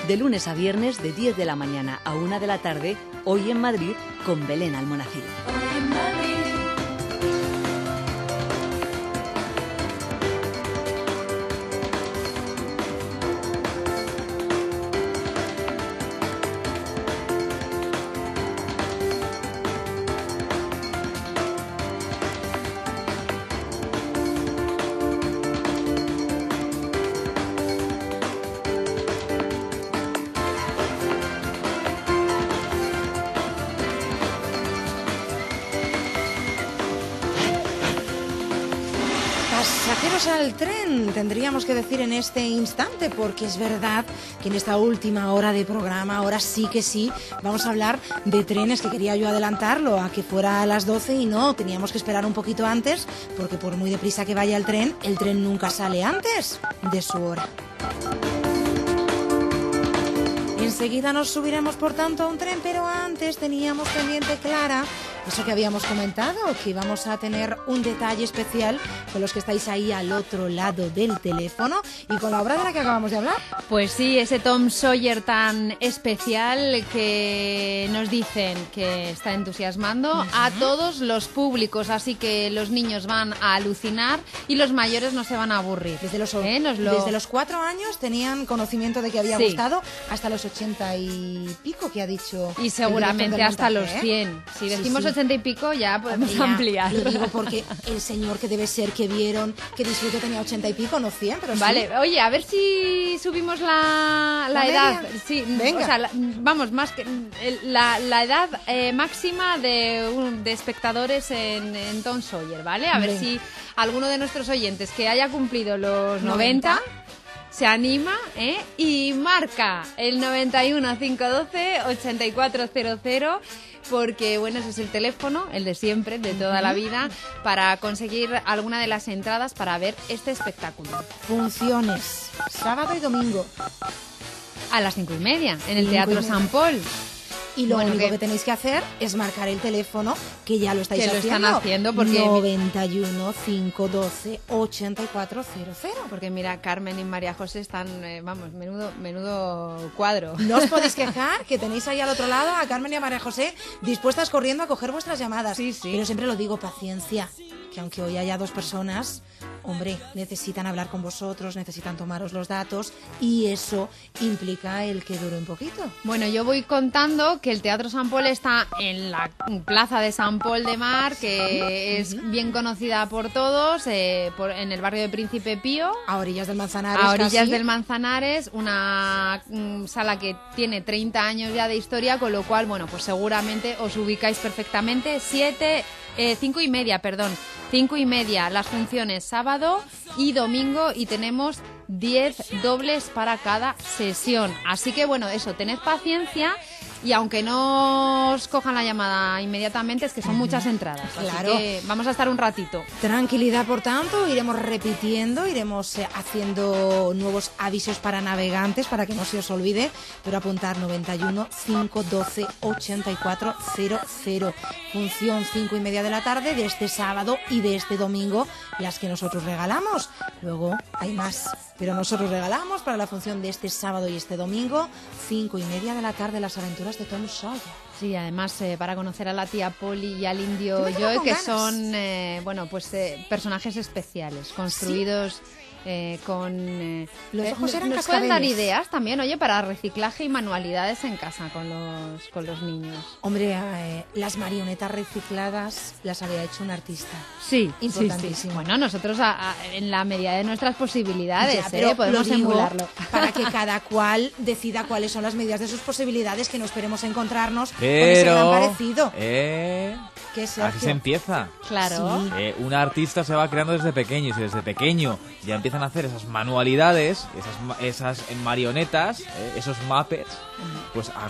de lunes a viernes de 10 de la mañana a 1 de la tarde, Hoy en Madrid, con Belén Almonacid. Pasajeros al tren, tendríamos que decir en este instante, porque es verdad que en esta última hora de programa, ahora sí que sí, vamos a hablar de trenes, que quería yo adelantarlo a que fuera a las 12 y no, teníamos que esperar un poquito antes, porque por muy deprisa que vaya el tren nunca sale antes de su hora. Enseguida nos subiremos, por tanto, a un tren, pero antes teníamos pendiente, Clara, eso que habíamos comentado, que íbamos a tener un detalle especial con los que estáis ahí al otro lado del teléfono y con la obra de la que acabamos de hablar. Pues sí, ese Tom Sawyer tan especial que nos dicen que está entusiasmando a todos los públicos, así que los niños van a alucinar y los mayores no se van a aburrir. Desde los 4 años tenían conocimiento de que había gustado hasta los 80 y pico que ha dicho. Y seguramente hasta los 100. Si decimos 80 y pico ya podemos ampliar. Lo digo porque el señor que debe ser que vieron que Disfrute tenía 80 y pico, no 100, pero vale, sí. Oye, a ver si subimos la edad. Sí, venga. O sea, vamos, más que la edad máxima de espectadores en Tom Sawyer, ¿vale? A ver si alguno de nuestros oyentes que haya cumplido los 90 se anima, y marca el 91 512 8400, porque bueno, ese es el teléfono, el de siempre, de toda la vida, para conseguir alguna de las entradas para ver este espectáculo. Funciones, sábado y domingo. A las 5:30, en el Teatro San Paul. Y lo único que tenéis que hacer es marcar el teléfono, que ya lo estáis haciendo. Que lo están haciendo porque 91 512 8400. Porque mira, Carmen y María José están, vamos, menudo cuadro. No os podéis quejar, que tenéis ahí al otro lado a Carmen y a María José dispuestas corriendo a coger vuestras llamadas. Sí, sí. Pero siempre lo digo, paciencia, que aunque hoy haya 2 personas, hombre, necesitan hablar con vosotros, necesitan tomaros los datos y eso implica el que dure un poquito. Bueno, yo voy contando que el Teatro San Paul está en la plaza de San Paul de Mar, que es bien conocida por todos, en el barrio de Príncipe Pío. A orillas del Manzanares. A orillas del Manzanares, una sala que tiene 30 años ya de historia, con lo cual, bueno, pues seguramente os ubicáis perfectamente. 5:30 las funciones sábado y domingo, y tenemos 10 dobles para cada sesión. Así que bueno, eso, tened paciencia. Y aunque no os cojan la llamada inmediatamente, es que son muchas entradas. Claro. Así que vamos a estar un ratito. Tranquilidad, por tanto, iremos repitiendo, iremos haciendo nuevos avisos para navegantes para que no se os olvide, pero apuntar 91 512 8400. Función 5:30 de la tarde de este sábado y de este domingo, las que nosotros regalamos. Luego hay más, pero nosotros regalamos para la función de este sábado y este domingo, 5:30 de la tarde, las aventuras de Tom Sawyer. Sí, además para conocer a la tía Polly y al indio Joe, que son personajes especiales, construidos con... los ojos eran nos cascabeles. pueden dar ideas también, oye, para reciclaje y manualidades en casa con los niños. Hombre, las marionetas recicladas las había hecho un artista. Sí, importantísimo. Sí. Bueno, nosotros en la medida de nuestras posibilidades, ya, pero podemos emularlo. Para que cada cual decida cuáles son las medidas de sus posibilidades, que no esperemos encontrarnos con ese gran parecido. Así se empieza. Claro. Sí. Un artista se va creando desde pequeño, y si desde pequeño ya empiezan a hacer esas manualidades, esas marionetas, esos Muppets, pues a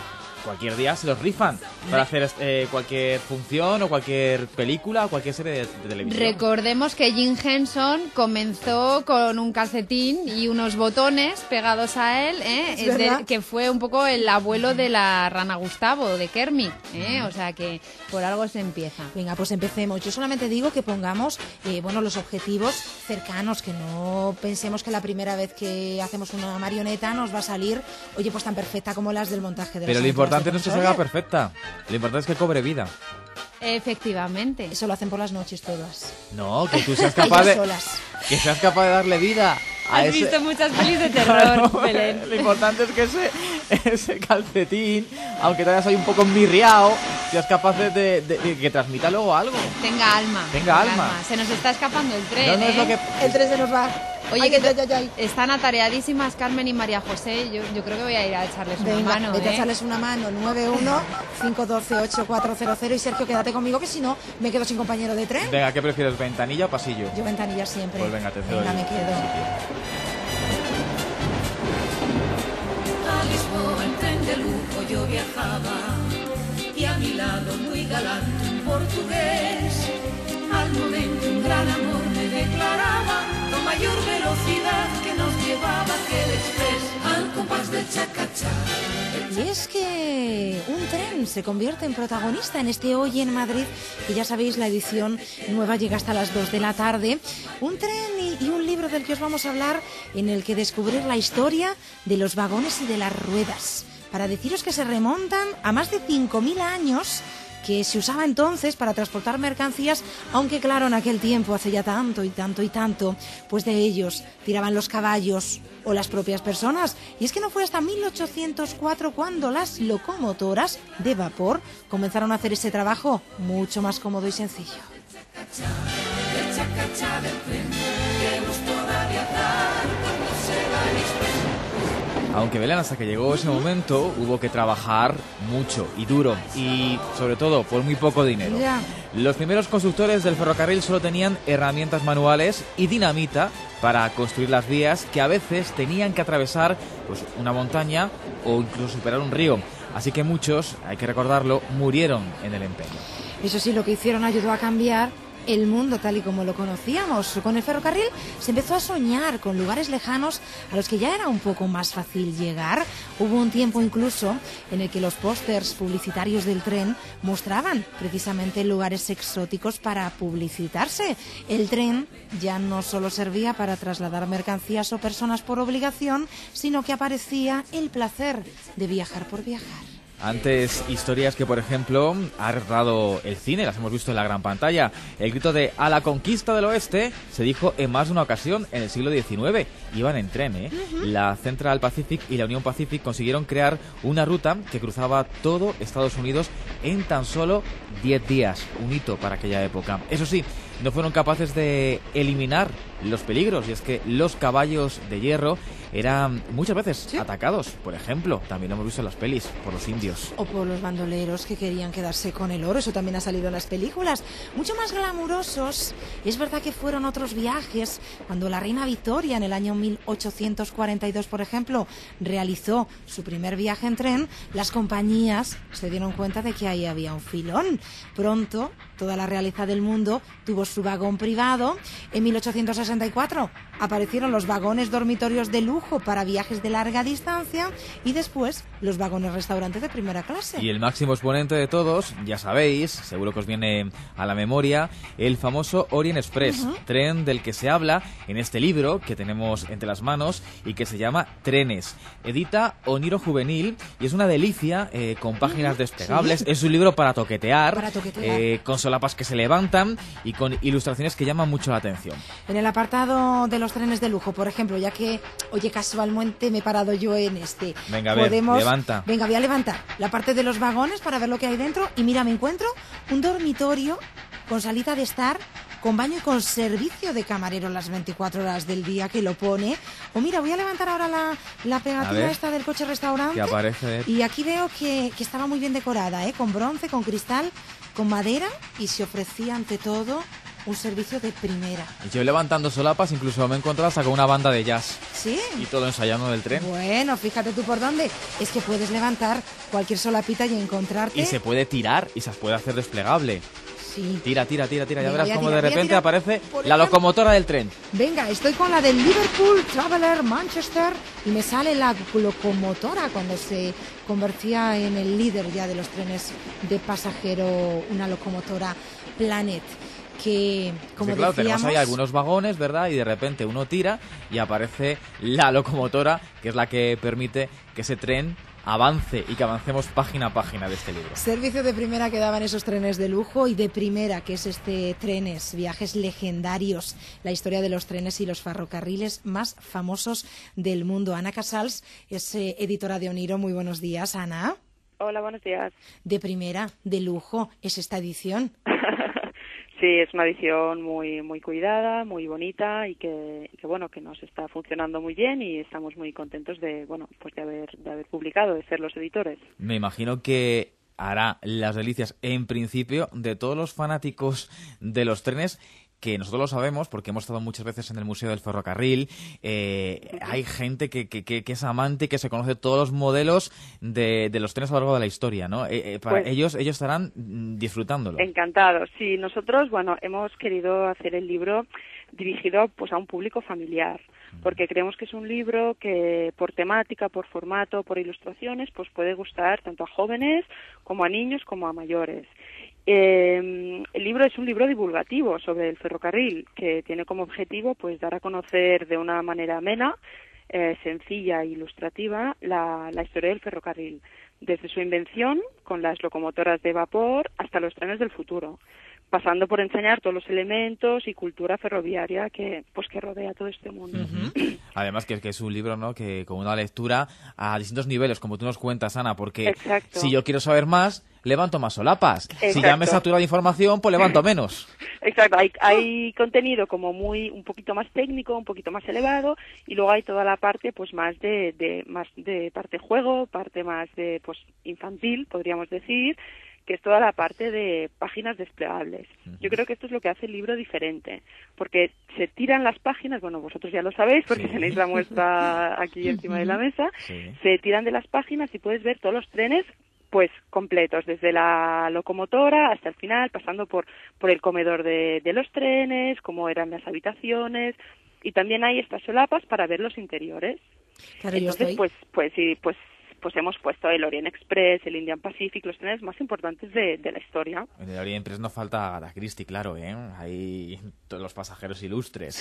cualquier día se los rifan para hacer cualquier función o cualquier película o cualquier serie de televisión. Recordemos que Jim Henson comenzó con un calcetín y unos botones pegados a él, que fue un poco el abuelo de la rana Gustavo, de Kermit, o sea que por algo se empieza. Venga, pues empecemos. Yo solamente digo que pongamos los objetivos cercanos, que no pensemos que la primera vez que hacemos una marioneta nos va a salir, oye, pues tan perfecta como las del montaje de Pero lo importante no es que salga perfecta, lo importante es que cobre vida. Efectivamente. Eso lo hacen por las noches todas. No, que tú seas capaz de... que seas capaz de darle vida a Has visto muchas pelis de terror, Belén. Lo importante es que ese calcetín, aunque todavía soy un poco enmirriado, seas capaz de que transmita luego algo. Tenga alma. Tenga alma. Se nos está escapando el tren, No es lo que... El tren se nos va. Oye, están atareadísimas Carmen y María José. Yo creo que voy a ir a echarles una mano. Vete a echarles una mano. 91-512-8400. Y Sergio, quédate conmigo, que si no me quedo sin compañero de tren. Venga, ¿qué prefieres, ventanilla o pasillo? Yo ventanilla siempre. Pues venga, te cedo. Venga, me quedo. A Lisboa en tren de lujo yo viajaba y a mi lado muy galante un portugués. Al momento un gran amor me declaraba con mayor velocidad que nos llevaba aquel express al compás del chacachá. Y es que un tren se convierte en protagonista en este Hoy en Madrid, y ya sabéis, la edición nueva llega hasta las 2 de la tarde. Un tren y un libro del que os vamos a hablar, en el que descubrir la historia de los vagones y de las ruedas, para deciros que se remontan a más de 5.000 años, que se usaba entonces para transportar mercancías, aunque claro, en aquel tiempo, hace ya tanto y tanto y tanto, pues de ellos tiraban los caballos o las propias personas. Y es que no fue hasta 1804 cuando las locomotoras de vapor comenzaron a hacer ese trabajo mucho más cómodo y sencillo. Aunque Belén, hasta que llegó ese momento, hubo que trabajar mucho y duro, y sobre todo por muy poco dinero. Ya. Los primeros constructores del ferrocarril solo tenían herramientas manuales y dinamita para construir las vías, que a veces tenían que atravesar pues una montaña o incluso superar un río. Así que muchos, hay que recordarlo, murieron en el empeño. Eso sí, lo que hicieron ayudó a cambiar el mundo tal y como lo conocíamos. Con el ferrocarril se empezó a soñar con lugares lejanos a los que ya era un poco más fácil llegar. Hubo un tiempo incluso en el que los pósters publicitarios del tren mostraban precisamente lugares exóticos para publicitarse. El tren ya no solo servía para trasladar mercancías o personas por obligación, sino que aparecía el placer de viajar por viajar. Antes, historias que, por ejemplo, ha retratado el cine, las hemos visto en la gran pantalla. El grito de "a la conquista del oeste" se dijo en más de una ocasión en el siglo XIX. Iban en tren, ¿eh? La Central Pacific y la Union Pacific consiguieron crear una ruta que cruzaba todo Estados Unidos en tan solo 10 días. Un hito para aquella época. Eso sí, no fueron capaces de eliminar los peligros, y es que los caballos de hierro eran muchas veces atacados. Por ejemplo, también lo hemos visto en las pelis, por los indios. O por los bandoleros que querían quedarse con el oro. Eso también ha salido en las películas. Mucho más glamurosos. Es verdad que fueron otros viajes. Cuando la reina Victoria, en el año 1842, por ejemplo, realizó su primer viaje en tren, las compañías se dieron cuenta de que ahí había un filón. Pronto, toda la realeza del mundo tuvo su vagón privado. En 1864 aparecieron los vagones dormitorios de lujo para viajes de larga distancia, y después los vagones restaurante de primera clase. Y el máximo exponente de todos, ya sabéis, seguro que os viene a la memoria, el famoso Orient Express, tren del que se habla en este libro que tenemos entre las manos y que se llama Trenes. Edita Oniro Juvenil y es una delicia, con páginas desplegables. Es un libro para toquetear, con solapas que se levantan y con ilustraciones que llaman mucho la atención. En el apartado de los trenes de lujo, por ejemplo, ya que, oye, casualmente me he parado yo en este. Venga, a ver, levanta. Venga, voy a levantar la parte de los vagones para ver lo que hay dentro. Y mira, me encuentro un dormitorio con salita de estar, con baño y con servicio de camarero las 24 horas del día, que lo pone. O mira, voy a levantar ahora la pegatina esta del coche restaurante. Que aparece. Y aquí veo que estaba muy bien decorada, con bronce, con cristal, con madera, y se ofrecía ante todo un servicio de primera. Yo levantando solapas incluso me he encontrado hasta con una banda de jazz. ¿Sí? Y todo ensayando del tren. Bueno, fíjate tú por dónde. Es que puedes levantar cualquier solapita y encontrarte... Y se puede tirar y se puede hacer desplegable. Sí. Tira. Ya Venga, verás cómo voy de a repente tirar. aparece Por la ejemplo- locomotora del tren. Venga, estoy con la del Liverpool Traveller Manchester y me sale la locomotora cuando se convertía en el líder ya de los trenes de pasajero, una locomotora Planet, que como Sí, claro, decíamos... tenemos ahí algunos vagones, ¿verdad? Y de repente uno tira y aparece la locomotora, que es la que permite que ese tren avance y que avancemos página a página de este libro. Servicio de primera que daban esos trenes de lujo y de primera que es Trenes, viajes legendarios, la historia de los trenes y los ferrocarriles más famosos del mundo. Ana Casals es editora de Oniro. Muy buenos días, Ana. Hola, buenos días. De primera, de lujo, es esta edición. Sí, es una edición muy cuidada, muy bonita y que bueno, que nos está funcionando muy bien y estamos muy contentos de haber publicado, de ser los editores. Me imagino que hará las delicias, en principio, de todos los fanáticos de los trenes, que nosotros lo sabemos porque hemos estado muchas veces en el Museo del Ferrocarril. Hay gente que es amante y que se conoce todos los modelos de los trenes a lo largo de la historia, ¿no? Para Pues, ellos estarán disfrutándolo. Encantados. Sí, nosotros, hemos querido hacer el libro dirigido pues a un público familiar, porque creemos que es un libro que por temática, por formato, por ilustraciones, pues puede gustar tanto a jóvenes como a niños como a mayores. El libro es un libro divulgativo sobre el ferrocarril que tiene como objetivo pues dar a conocer de una manera amena, sencilla e ilustrativa la historia del ferrocarril, desde su invención con las locomotoras de vapor hasta los trenes del futuro, pasando por enseñar todos los elementos y cultura ferroviaria que rodea todo este mundo. Además que es un libro, ¿no?, que con una lectura a distintos niveles, como tú nos cuentas, Ana, porque Exacto. si yo quiero saber más, levanto más solapas. Si Exacto. ya me satura de información, pues levanto menos. Exacto, hay contenido como un poquito más técnico, un poquito más elevado, y luego hay toda la parte pues más de parte juego, parte más de pues infantil, podríamos decir, que es toda la parte de páginas desplegables. Yo creo que esto es lo que hace el libro diferente, porque se tiran las páginas, bueno, vosotros ya lo sabéis porque Sí. tenéis la muestra aquí encima de la mesa, Sí. se tiran de las páginas y puedes ver todos los trenes pues completos, desde la locomotora hasta el final, pasando por el comedor de los trenes, cómo eran las habitaciones, y también hay estas solapas para ver los interiores. Claro, yo Entonces, estoy... pues hemos puesto el Orient Express, el Indian Pacific, los trenes más importantes de la historia. En el Orient Express no falta Agatha Christie, claro, ¿eh? Hay todos los pasajeros ilustres.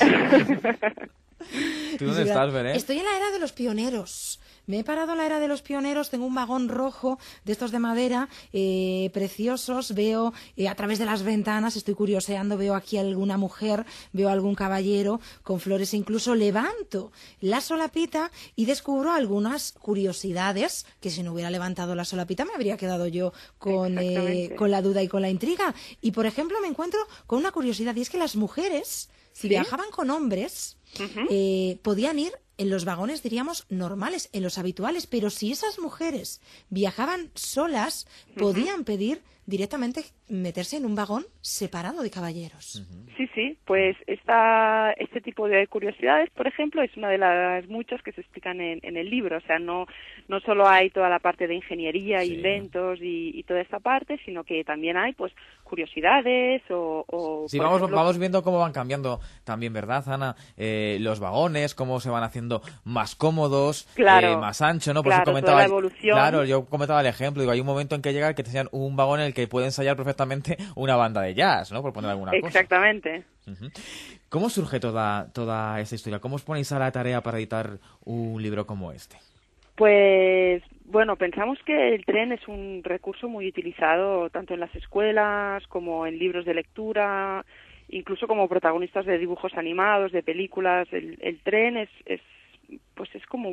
¿Tú dónde estás, Belén? Estoy en la era de los pioneros. Me he parado en la era de los pioneros, tengo un vagón rojo de estos de madera, preciosos, veo a través de las ventanas, estoy curioseando, veo aquí alguna mujer, veo algún caballero con flores, e incluso levanto la solapita y descubro algunas curiosidades que si no hubiera levantado la solapita me habría quedado yo con la duda y con la intriga. Y por ejemplo me encuentro con una curiosidad y es que las mujeres, si viajaban con hombres, podían ir en los vagones, diríamos, normales, en los habituales, pero si esas mujeres viajaban solas, podían pedir directamente meterse en un vagón separado de caballeros. Sí, pues este tipo de curiosidades, por ejemplo, es una de las muchas que se explican en el libro. O sea, no solo hay toda la parte de ingeniería, Sí. inventos y toda esta parte, sino que también hay pues curiosidades o Sí, por ejemplo, vamos viendo cómo van cambiando también, ¿verdad, Ana? Los vagones, cómo se van haciendo más cómodos, Claro, más ancho, ¿no? claro, toda la evolución. Claro, yo comentaba el ejemplo, digo, hay un momento en que llega que te enseñan un vagón en el que puede ensayar perfectamente una banda de jazz, ¿no? Por poner alguna cosa. Exactamente. Ujú. ¿Cómo surge toda esta historia? ¿Cómo os ponéis a la tarea para editar un libro como este? Pues bueno, pensamos que el tren es un recurso muy utilizado tanto en las escuelas como en libros de lectura, incluso como protagonistas de dibujos animados, de películas. El tren es como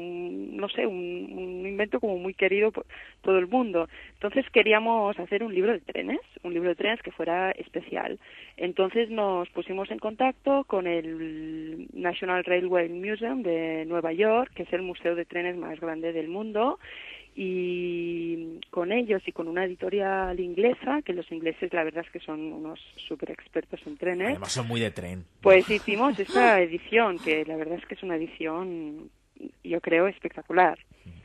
un invento como muy querido por todo el mundo. Entonces queríamos hacer un libro de trenes que fuera especial. Entonces nos pusimos en contacto con el National Railway Museum de Nueva York, que es el museo de trenes más grande del mundo, y con ellos y con una editorial inglesa, que los ingleses la verdad es que son unos súper expertos en trenes. Además son muy de tren. Pues hicimos esta edición, que la verdad es que es una edición, yo creo, espectacular.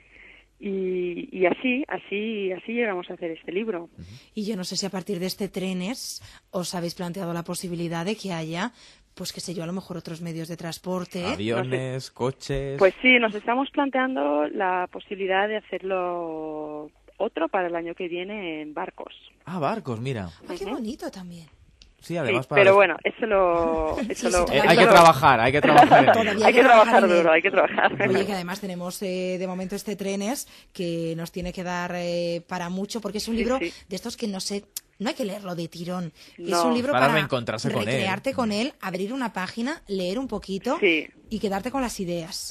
Y así llegamos a hacer este libro. Y yo no sé si a partir de este Trenes os habéis planteado la posibilidad de que haya, pues qué sé yo, a lo mejor otros medios de transporte. Aviones, coches... Pues sí, nos estamos planteando la posibilidad de hacerlo otro para el año que viene en barcos. Ah, barcos, mira. Ah, qué bonito también. Sí, además Sí, para... pero bueno, hay hay que trabajar. Hay que trabajar duro, hay que trabajar. Oye, que además tenemos de momento este Trenes que nos tiene que dar para mucho, porque es un libro de estos que no hay que leerlo de tirón. No. Es un libro Para para reencontrarse con él. recrearte con él, abrir una página, leer un poquito y quedarte con las ideas.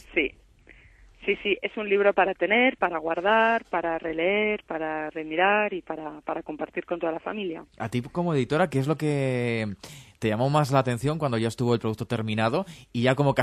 Sí, es un libro para tener, para guardar, para releer, para remirar y para compartir con toda la familia. A ti como editora, ¿qué es lo que te llamó más la atención cuando ya estuvo el producto terminado y ya como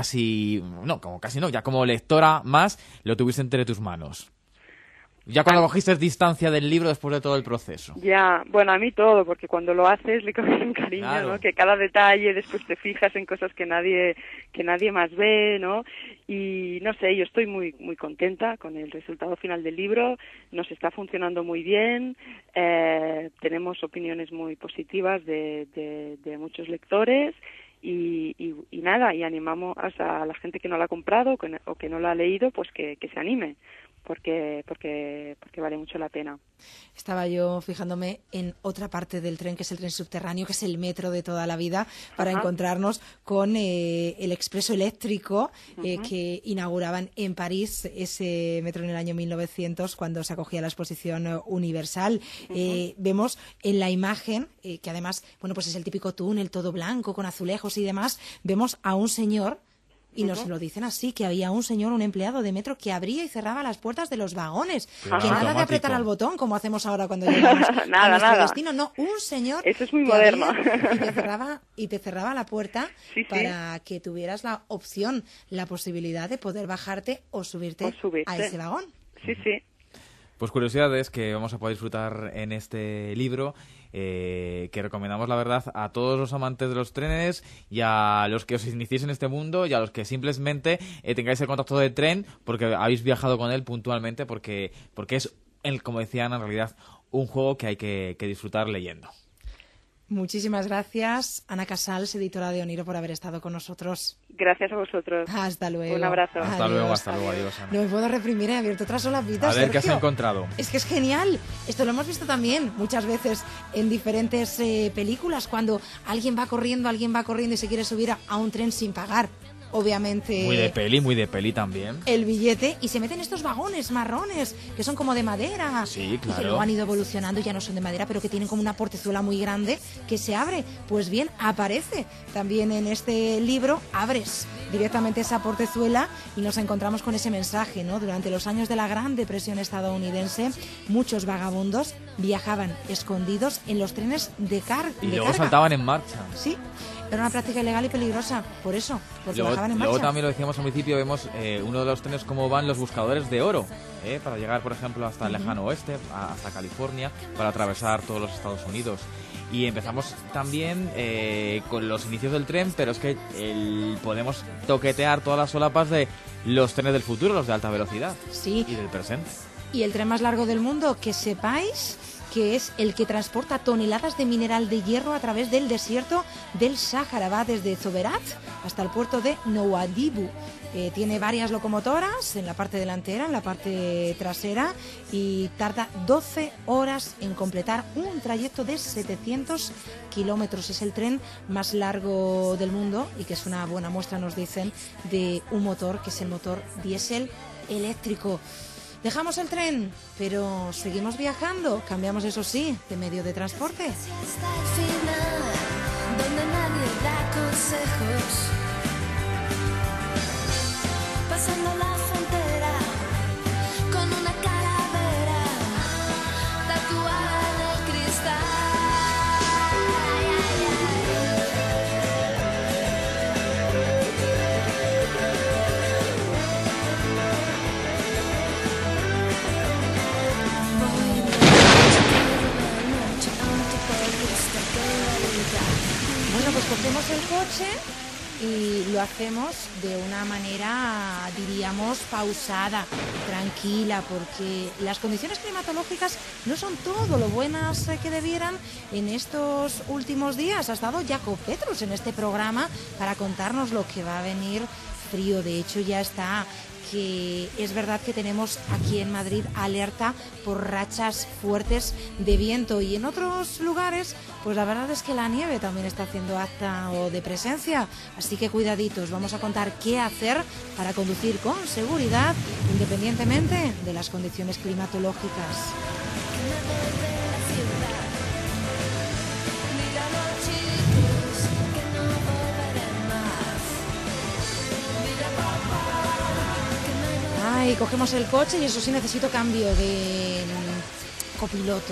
ya como lectora más lo tuviste entre tus manos? Ya cuando cogiste distancia del libro después de todo el proceso. Ya, bueno, a mí todo, porque cuando lo haces le coges un cariño, claro, ¿no? Que cada detalle después te fijas en cosas que nadie más ve, ¿no? Y no sé, yo estoy muy muy contenta con el resultado final del libro, nos está funcionando muy bien, tenemos opiniones muy positivas de muchos lectores. Y nada, y animamos a la gente que no la ha comprado o que no la ha leído, pues que se anime, porque vale mucho la pena. Estaba yo fijándome en otra parte del tren, que es el tren subterráneo, que es el metro de toda la vida, para encontrarnos con el expreso eléctrico que inauguraban en París, ese metro en el año 1900, cuando se acogía la exposición universal. Vemos en la imagen, que además, bueno, pues es el típico túnel todo blanco, con azulejos y demás, vemos a un señor. Y nos lo dicen así, que había un señor, un empleado de metro, que abría y cerraba las puertas de los vagones. Claro. Que nada de apretar al botón, como hacemos ahora cuando llegamos a nuestro destino. No, un señor... Eso es muy moderno. Y te cerraba la puerta para que tuvieras la opción, la posibilidad de poder bajarte o subirte a ese vagón. Sí. Pues curiosidades que vamos a poder disfrutar en este libro, que recomendamos, la verdad, a todos los amantes de los trenes y a los que os iniciéis en este mundo y a los que simplemente tengáis el contacto de tren porque habéis viajado con él puntualmente, porque es, como decían, en realidad un juego que hay que disfrutar leyendo. Muchísimas gracias, Ana Casals, editora de Oniro, por haber estado con nosotros. Gracias a vosotros. Hasta luego. Un abrazo. Hasta luego, adiós, Ana. No me puedo reprimir, he abierto otras solapitas. A ver, Sergio. ¿qué has encontrado? Es que es genial. Esto lo hemos visto también muchas veces en diferentes películas, cuando alguien va corriendo y se quiere subir a un tren sin pagar. Obviamente Muy de peli también. el billete, y se meten estos vagones marrones que son como de madera. Sí, claro. Y que luego han ido evolucionando, ya no son de madera, pero que tienen como una portezuela muy grande que se abre. Pues bien, aparece también en este libro, abres directamente esa portezuela y nos encontramos con ese mensaje, ¿no? Durante los años de la Gran Depresión estadounidense, muchos vagabundos viajaban escondidos en los trenes de carga. Y luego saltaban en marcha. Sí. Era una práctica ilegal y peligrosa, por eso, porque bajaban en marcha. Luego también lo decíamos al principio, vemos uno de los trenes cómo van los buscadores de oro, para llegar, por ejemplo, hasta el lejano oeste, hasta California, para atravesar todos los Estados Unidos. Y empezamos también con los inicios del tren, pero es que podemos toquetear todas las solapas de los trenes del futuro, los de alta velocidad. Sí. Y del presente. Y el tren más largo del mundo, que sepáis que es el que transporta toneladas de mineral de hierro a través del desierto del Sáhara. Va desde Zoberat hasta el puerto de Nouadhibou. Tiene varias locomotoras en la parte delantera, en la parte trasera, y tarda 12 horas en completar un trayecto de 700 kilómetros. Es el tren más largo del mundo y que es una buena muestra, nos dicen, de un motor que es el motor diésel eléctrico. Dejamos el tren, pero seguimos viajando. Cambiamos, eso sí, de medio de transporte. Hasta el final, donde nadie da consejos. Pasando la frontera con una calavera tatuada en el cristal. coche y lo hacemos de una manera, diríamos, pausada, tranquila, porque las condiciones climatológicas no son todo lo buenas que debieran en estos últimos días. Ha estado Jacob Petrus en este programa para contarnos lo que va a venir frío. De hecho, ya está, que es verdad que tenemos aquí en Madrid alerta por rachas fuertes de viento, y en otros lugares pues la verdad es que la nieve también está haciendo acta o de presencia, así que cuidaditos. Vamos a contar qué hacer para conducir con seguridad independientemente de las condiciones climatológicas. Y cogemos el coche, y eso sí, necesito cambio de copiloto.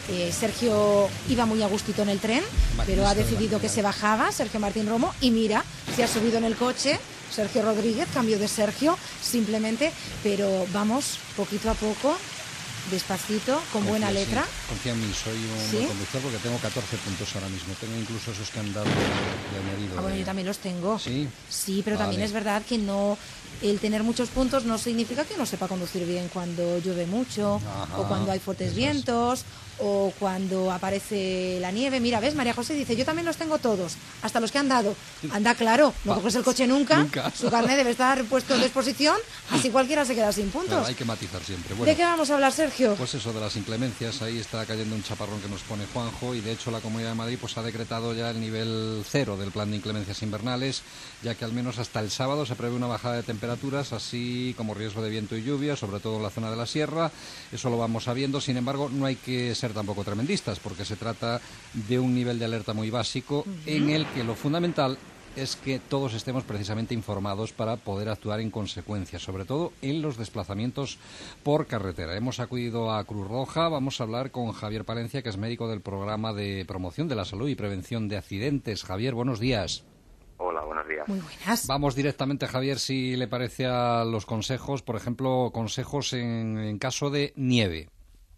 Sergio iba muy a gustito en el tren, pero ha decidido que se bajaba, Sergio Martín Romo, y mira, se ha subido en el coche Sergio Rodríguez, cambio de Sergio, simplemente, pero vamos poquito a poco, despacito, con buena letra. Sí. Confía en mí, soy un buen conductor porque tengo 14 puntos ahora mismo. Tengo incluso esos que han dado de añadido. Bueno, yo también los tengo. Sí. Sí, pero también es verdad que no, el tener muchos puntos no significa que no sepa conducir bien cuando llueve mucho, o cuando hay fuertes vientos, o cuando aparece la nieve. Mira, ves, María José dice, yo también los tengo todos, hasta los que han dado. Anda, claro, no coges el coche nunca. Su carnet debe estar puesto de exposición, así cualquiera se queda sin puntos. Claro, hay que matizar siempre. Bueno, ¿de qué vamos a hablar, Sergio? Pues eso, de las inclemencias. Ahí está cayendo un chaparrón que nos pone Juanjo, y de hecho la Comunidad de Madrid pues ha decretado ya el nivel 0 del plan de inclemencias invernales, ya que al menos hasta el sábado se prevé una bajada de temperaturas, así como riesgo de viento y lluvia, sobre todo en la zona de la sierra. Eso lo vamos sabiendo. Sin embargo, no hay que ser tampoco tremendistas, porque se trata de un nivel de alerta muy básico, en el que lo fundamental es que todos estemos precisamente informados para poder actuar en consecuencia, sobre todo en los desplazamientos por carretera. Hemos acudido a Cruz Roja. Vamos a hablar con Javier Palencia, que es médico del Programa de Promoción de la Salud y Prevención de Accidentes. Javier, buenos días. Hola, buenos días. Muy buenas. Vamos directamente, Javier, si le parece, a los consejos. Por ejemplo, consejos en caso de nieve.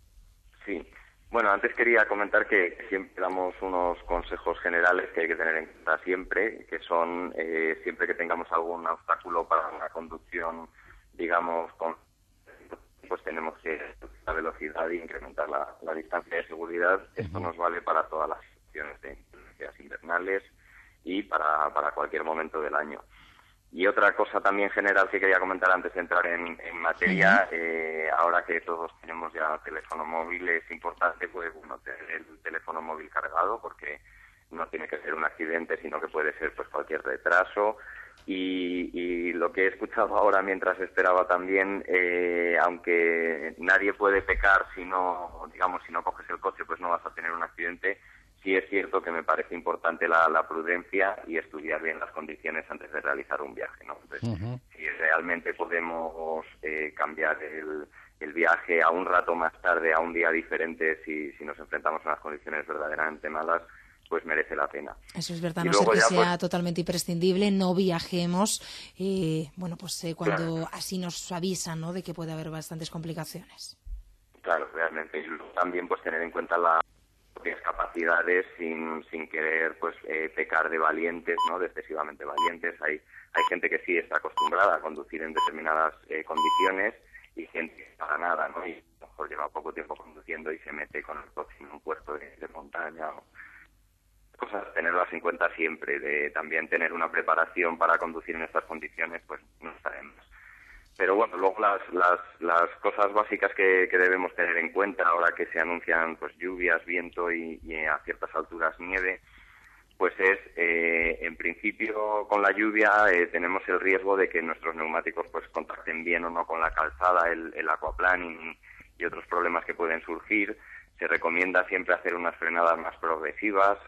Sí. Bueno, antes quería comentar que siempre damos unos consejos generales que hay que tener en cuenta siempre, que son siempre que tengamos algún obstáculo para una conducción, digamos, pues tenemos que reducir la velocidad e incrementar la distancia de seguridad. Esto nos vale para todas las situaciones de inclemencias invernales y para cualquier momento del año. Y otra cosa también general que quería comentar antes de entrar en materia, ahora que todos tenemos ya teléfono móvil, es importante pues tener el teléfono móvil cargado, porque no tiene que ser un accidente, sino que puede ser pues cualquier retraso. Y lo que he escuchado ahora mientras esperaba también, aunque nadie puede pecar si no coges el coche, pues no vas a tener un accidente. Sí es cierto que me parece importante la prudencia y estudiar bien las condiciones antes de realizar un viaje, ¿no? Entonces, si realmente podemos cambiar el viaje a un rato más tarde, a un día diferente, si nos enfrentamos a unas condiciones verdaderamente malas, pues merece la pena. Eso es verdad, no ser que sea totalmente imprescindible, no viajemos, cuando claro, así nos avisan, ¿no?, de que puede haber bastantes complicaciones. Claro, realmente. Y también pues tener en cuenta las capacidades sin querer pues pecar de valientes, ¿no?, de excesivamente valientes. Hay gente que sí está acostumbrada a conducir en determinadas condiciones, y gente que para nada, ¿no?, y a lo mejor lleva poco tiempo conduciendo y se mete con el coche en un puesto de montaña o cosas, tenerlas en cuenta siempre. De también tener una preparación para conducir en estas condiciones, pues no sabemos. Pero bueno, luego las cosas básicas que debemos tener en cuenta ahora que se anuncian pues lluvias, viento y a ciertas alturas nieve, pues es, en principio, con la lluvia tenemos el riesgo de que nuestros neumáticos pues contacten bien o no con la calzada, el aquaplaning y otros problemas que pueden surgir. Se recomienda siempre hacer unas frenadas más progresivas,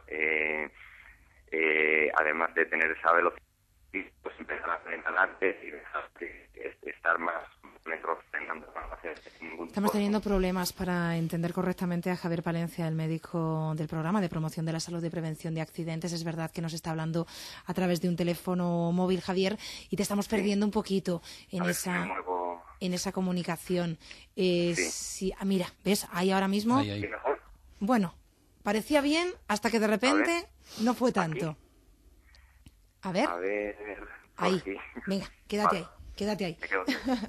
además de tener esa velocidad, pues empezar a frenar antes y dejar de estar más metros frenando para hacer ningún. Estamos teniendo problemas para entender correctamente a Javier Palencia, el médico del Programa de Promoción de la Salud y Prevención de Accidentes. Es verdad que nos está hablando a través de un teléfono móvil, Javier, y te estamos perdiendo un poquito en esa comunicación. Mira, ¿ves? Ahí ahora mismo. Ahí. Bueno, parecía bien hasta que de repente no fue tanto. A ver. Ahí. Sí. Venga, quédate ahí. Me quedo.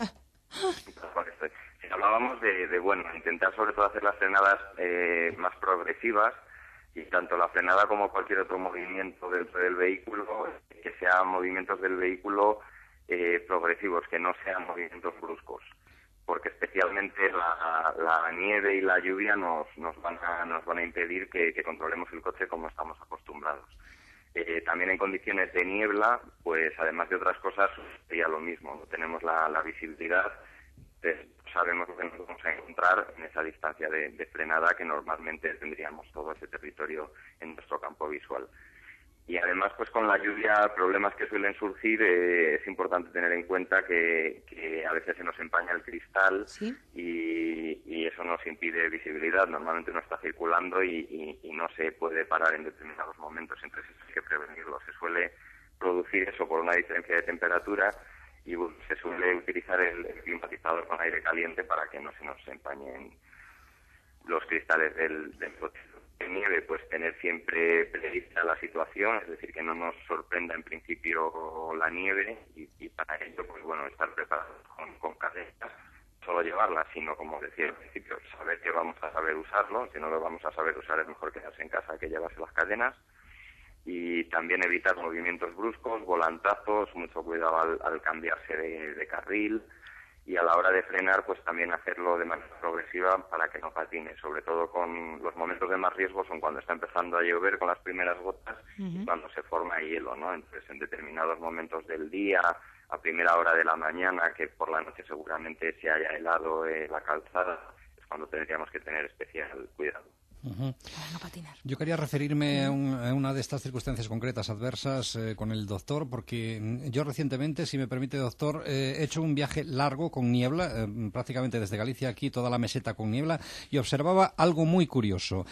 Si hablábamos de intentar sobre todo hacer las frenadas más progresivas, y tanto la frenada como cualquier otro movimiento dentro del vehículo, que sean movimientos del vehículo progresivos, que no sean movimientos bruscos, porque especialmente la nieve y la lluvia nos van a impedir que controlemos el coche como estamos acostumbrados. También en condiciones de niebla, pues además de otras cosas, sería lo mismo, no tenemos la visibilidad, sabemos lo que nos vamos a encontrar en esa distancia de frenada que normalmente tendríamos todo ese territorio en nuestro campo visual. Y además, pues con la lluvia, problemas que suelen surgir, es importante tener en cuenta que a veces se nos empaña el cristal. ¿Sí? y eso nos impide visibilidad. Normalmente uno está circulando y no se puede parar en determinados momentos, entonces hay que prevenirlo. Se suele producir eso por una diferencia de temperatura y se suele utilizar el climatizador con aire caliente para que no se nos empañen los cristales del coche. En nieve, pues tener siempre prevista la situación, es decir, que no nos sorprenda en principio la nieve y para ello, pues bueno, estar preparados con cadenas, no solo llevarlas, sino como decía al principio, saber que vamos a saber usarlo. Si no lo vamos a saber usar es mejor quedarse en casa que llevarse las cadenas. Y también evitar movimientos bruscos, volantazos, mucho cuidado al cambiarse de carril, y a la hora de frenar, pues también hacerlo de manera progresiva para que no patine. Sobre todo con los momentos de más riesgo son cuando está empezando a llover con las primeras gotas y cuando se forma hielo, ¿no? Entonces, en determinados momentos del día, a primera hora de la mañana, que por la noche seguramente se haya helado la calzada, es cuando tendríamos que tener especial cuidado. Para no patinar. Yo quería referirme a una de estas circunstancias concretas adversas con el doctor, porque yo recientemente, si me permite, doctor, he hecho un viaje largo con niebla, prácticamente desde Galicia aquí, toda la meseta con niebla, y observaba algo muy curioso.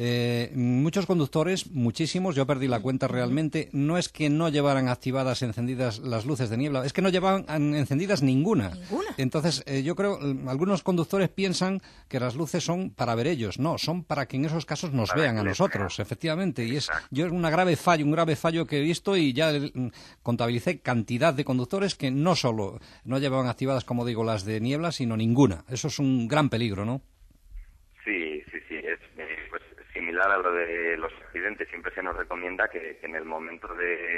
Muchos conductores, muchísimos, yo perdí la cuenta realmente, no es que no llevaran activadas, encendidas las luces de niebla, es que no llevaban encendidas ninguna. Entonces, yo creo, algunos conductores piensan que las luces son para ver ellos. No, son para que en esos casos nos vean a nosotros, efectivamente. Y es un grave fallo que he visto, y ya contabilicé cantidad de conductores que no solo no llevaban activadas, como digo, las de niebla, sino ninguna. Eso es un gran peligro, ¿no? Sí, es pues, similar a lo de los accidentes. Siempre se nos recomienda que en un momento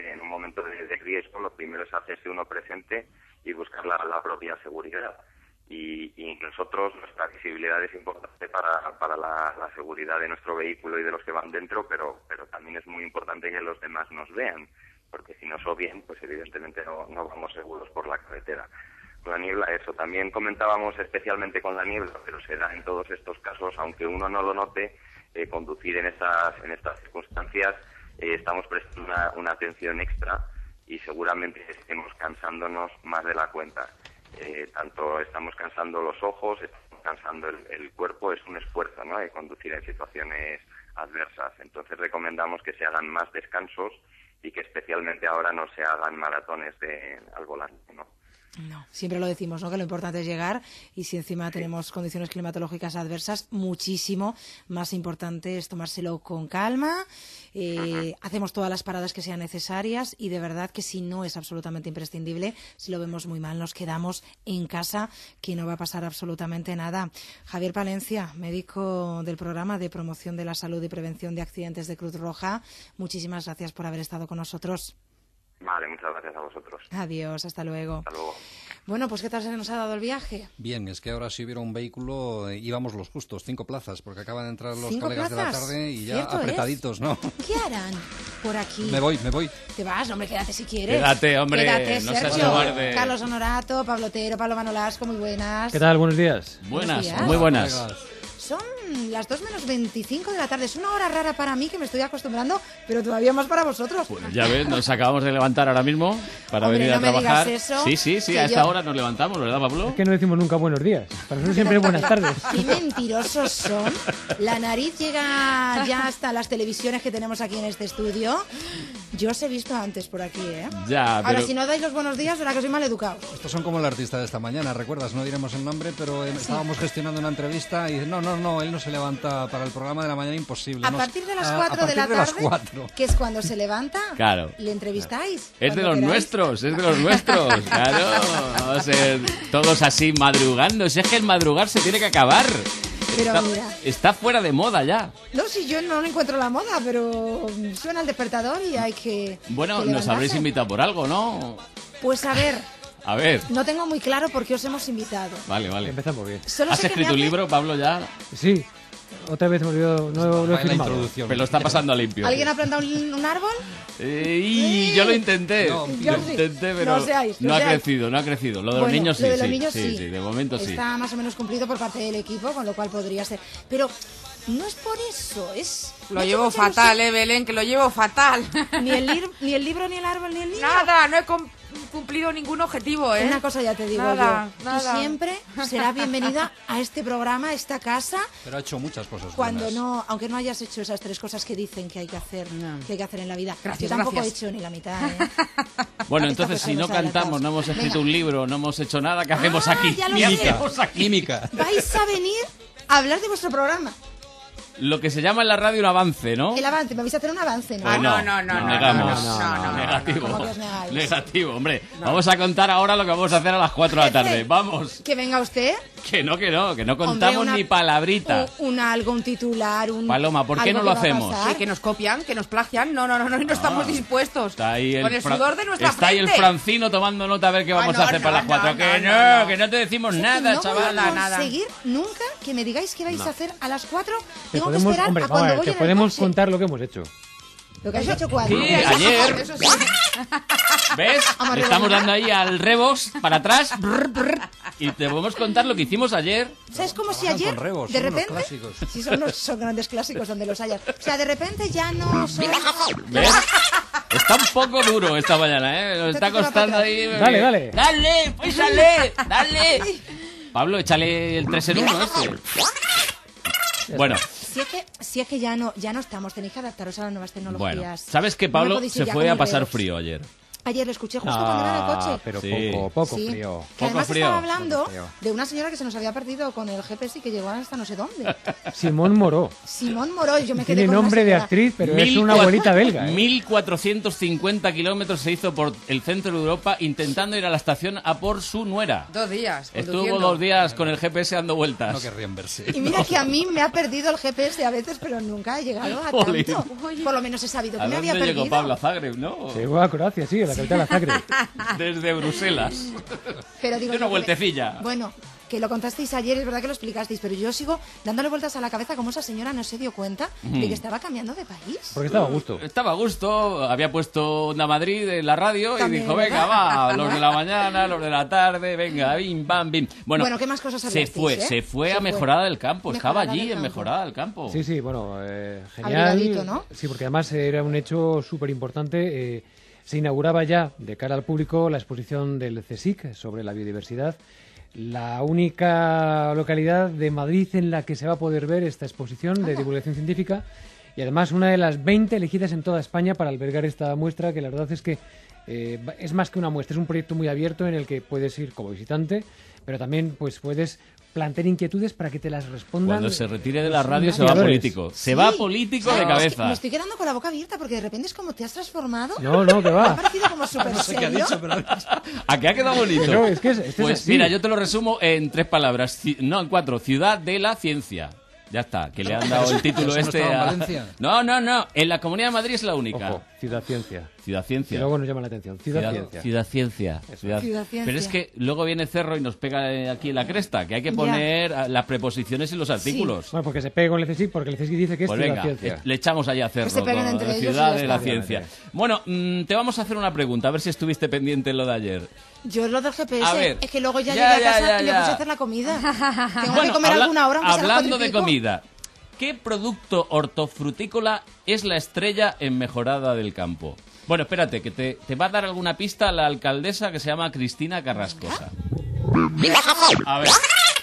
de riesgo, lo primero es hacerse uno presente y buscar la propia seguridad. Y nosotros, nuestra visibilidad es importante para la seguridad de nuestro vehículo y de los que van dentro, pero también es muy importante que los demás nos vean, porque si nos obvian, pues evidentemente no vamos seguros por la carretera. Con la niebla eso, también comentábamos especialmente con la niebla, pero se da en todos estos casos, aunque uno no lo note, conducir en estas circunstancias, estamos prestando una atención extra y seguramente estemos cansándonos más de la cuenta. Tanto estamos cansando los ojos, estamos cansando el cuerpo, es un esfuerzo, ¿no?, de conducir en situaciones adversas. Entonces recomendamos que se hagan más descansos y que especialmente ahora no se hagan maratones al volante, ¿no? No, siempre lo decimos, ¿no?, que lo importante es llegar, y si encima tenemos condiciones climatológicas adversas, muchísimo más importante es tomárselo con calma. Hacemos todas las paradas que sean necesarias, y de verdad que si no es absolutamente imprescindible, si lo vemos muy mal, nos quedamos en casa, que no va a pasar absolutamente nada. Javier Palencia, médico del programa de promoción de la salud y prevención de accidentes de Cruz Roja, muchísimas gracias por haber estado con nosotros. Vale, muchas gracias a vosotros. Adiós, hasta luego. Hasta luego. Bueno, pues ¿qué tal se nos ha dado el viaje? Bien, es que ahora si hubiera un vehículo íbamos los justos, 5 plazas, porque acaban de entrar los colegas de la tarde y ya apretaditos, ¿no? ¿Qué harán por aquí? Me voy. ¿Te vas? Hombre, quédate si quieres. Quédate, hombre. Quédate, no Sergio. seas cobarde. Carlos Honorato, Pablo Otero, Pablo Manolasco, muy buenas. ¿Qué tal? Buenos días. Buenos días. Muy buenas. Son las 2 menos 25 de la tarde. Es una hora rara para mí, que me estoy acostumbrando, pero todavía más para vosotros. Bueno, ya ves, nos acabamos de levantar ahora mismo para Hombre, venir a trabajar. Me digas eso, sí, a esta hora nos levantamos, ¿verdad, Pablo? Es que no decimos nunca buenos días. Para nosotros siempre buenas tardes. Qué mentirosos son. La nariz llega ya hasta las televisiones que tenemos aquí en este estudio. Yo os he visto antes por aquí, ¿eh? Ya, Ahora, pero... si no dais los buenos días, será que soy mal educado. Estos son como el artista de esta mañana, ¿recuerdas? No diremos el nombre, pero estábamos gestionando una entrevista y dice, no, él no se levanta para el programa de la mañana, imposible. A No, partir de las a 4 de partir la de las tarde, 4. que es cuando se levanta, Claro. le entrevistáis. Es de cuando los queráis. nuestros, es de los nuestros. Claro, vamos a ser todos así madrugando. Si es que el madrugar se tiene que acabar. Pero mira. Está fuera de moda ya. No, si yo no encuentro la moda, pero suena el despertador y hay que. Bueno, que nos levantarse. habréis invitado por algo, ¿no? Pues a ver, A ver. no tengo muy claro por qué os hemos invitado. Vale. Empezamos bien. Solo ¿Has sé que escrito me un hace- libro, Pablo, ya? Sí, otra vez me olvidó, no lo he La firmado. introducción. Pero lo está pasando a limpio. ¿Alguien ha plantado un árbol? Y yo lo intenté. No, lo yo sí. intenté, pero No seáis, no no ha seáis. crecido, no ha crecido. Lo de los Bueno, niños sí, lo de los sí, niños sí, de momento sí. Está más o menos cumplido por parte del equipo, con lo cual podría ser. Pero no es por eso, es... Lo me ha hecho llevo mucha fatal, Belén, que lo llevo fatal. ilusión. Ni el libro, ni el árbol, ni el niño. Nada, no he cumplido ningún objetivo, ¿eh? Una cosa ya te digo Nada, yo. nada. Tú siempre serás bienvenida a este programa, a esta casa, Pero ha hecho muchas cosas cuando buenas. no, aunque no hayas hecho esas 3 cosas que dicen que hay que hacer, que hay que hacer en la vida. Gracias, Yo tampoco gracias. he hecho ni la mitad, ¿eh? Bueno, Esta entonces cosa si no nos ha cantamos, adelantado. no hemos escrito Venga. un libro, no hemos hecho nada, ¿qué hacemos aquí? ya lo ¿Qué sé. hacemos aquí? Química. Vais a venir a hablar de vuestro programa. Lo que se llama en la radio un avance, ¿no? El avance, me vais a hacer un avance, ¿no? Pues no, negamos. no, Negativo. ¿Cómo que os negáis? Negativo, hombre. Vamos a contar ahora lo que vamos a hacer a las 4 de la tarde. Vamos. Que venga usted. Que no contamos Hombre, una- ni palabrita. Algo, un titular, un... Paloma, ¿por qué algo no lo que va a hacemos? pasar. Que nos copian, que nos plagian. No estamos dispuestos. Está ahí Con el sudor de nuestra está ahí el frente. Francino tomando nota a ver qué vamos no, a hacer para las no, 4. no, que no, no. que no te decimos Es que nada, no chaval. voy a nada. conseguir nunca que me digáis qué vais a hacer a las 4. Te Tengo que podemos, esperar hombre, a vamos a cuando ver, voy te en el podemos coche. contar lo que hemos hecho. Lo que has hecho cuando. Sí, ayer. Eso sí. ¿Ves? Vamos a Le estamos rebobinar. dando ahí al rebos para atrás. Y te podemos contar lo que hicimos ayer. ¿Sabes como si Trabajan ayer, con rebos, de son unos repente... clásicos. Sí, son grandes clásicos donde los hayas. O sea, de repente ya no son... ¿Ves? Está un poco duro esta mañana, ¿eh? Nos está costando ahí. Dale, dale. ¡Dale! ¡Písale! ¡Dale! Pablo, échale el 3 en 1 este. Bueno, Si es que ya no estamos, tenéis que adaptaros a las nuevas tecnologías. bueno. ¿Sabes que No me Pablo podéis ir se ya fue con a el pasar Redox. frío ayer? Ayer lo escuché justo cuando iba en el coche. Pero Sí. poco Sí. frío. Que además frío. estaba hablando Poco frío. de una señora que se nos había perdido con el GPS y que llegó hasta no sé dónde. Simón Moró. Simón Moró, yo me quedé Tiene con una nombre de señora. actriz, pero es una abuelita belga. ¿eh? 1450 kilómetros se hizo por el centro de Europa intentando ir a la estación a por su nuera. 2 días. Estuvo conduciendo. 2 días con el GPS dando vueltas. No querrían verse. Y mira que a mí me ha perdido el GPS a veces, pero nunca he llegado a Jolín. tanto. Por lo menos he sabido ¿A que me había dónde perdido. llegó Pablo? A Zagreb, ¿no? Llegó a Croacia, sí, a la capital de Zagreb. Desde Bruselas. Pero digo De una yo que vueltecilla. Bueno, que lo contasteis ayer, es verdad que lo explicasteis, pero yo sigo dándole vueltas a la cabeza como esa señora no se dio cuenta de que estaba cambiando de país. Porque estaba a gusto. Estaba a gusto, había puesto Onda Madrid en la radio También, y dijo, venga, ¿verdad? va, los de la mañana, los de la tarde, venga, bim, bam, bim. Bueno, ¿qué más cosas se hablasteis, fue, eh? se fue Se a fue. Mejorada del Campo, estaba Mejorada allí del en Campo. Mejorada del Campo. Sí, sí, bueno, genial. Abrigadito, ¿no? Sí, porque además era un hecho súper importante. Se inauguraba ya de cara al público la exposición del CSIC sobre la biodiversidad. La única localidad de Madrid en la que se va a poder ver esta exposición de divulgación científica y además una de las 20 elegidas en toda España para albergar esta muestra, que la verdad es que es más que una muestra, es un proyecto muy abierto en el que puedes ir como visitante, pero también pues puedes plantear inquietudes para que te las respondan. Cuando se retire de la los radio se va investigadores. político. Se Sí. va político de Es que cabeza. me estoy quedando con la boca abierta porque de repente es como te has transformado. No, que Me ha va. parecido como súper serio. ¿A qué ha quedado bonito? No, es que este es Pues así. mira, yo te lo resumo en 3 palabras. No, en 4. Ciudad de la ciencia. Ya está, que le han dado el título ¿Eso no este estaba en a... Valencia? No. En la Comunidad de Madrid es la única. Ojo, Ciudad Ciencia. Ciudad Y Ciencia. luego nos llama la atención. Ciudad Ciencia. Ciudad Ciencia. Ciudad Ciencia. Pero es que luego viene Cerro y nos pega aquí en la cresta, que hay que Ya. poner las preposiciones y los artículos. Bueno, porque se pega con el CSIC, porque el CSIC dice que es Pues Ciudad venga, Ciencia. le echamos allá a Cerro, Que se peguen con entre ellos y Ciudad ya de la está. Ciencia. Bueno, te vamos a hacer una pregunta, a ver si estuviste pendiente en lo de ayer. Yo lo del GPS, A ver. es que luego ya, Ya, llegué a casa ya, y me ya. puse a hacer la comida. Tengo Bueno, que comer alguna hora, aunque sea a las hablando 4 y de pico. comida, ¿qué producto hortofrutícola es la estrella en Mejorada del Campo? Bueno, espérate, que te va a dar alguna pista la alcaldesa que se llama Cristina Carrascosa. A ver,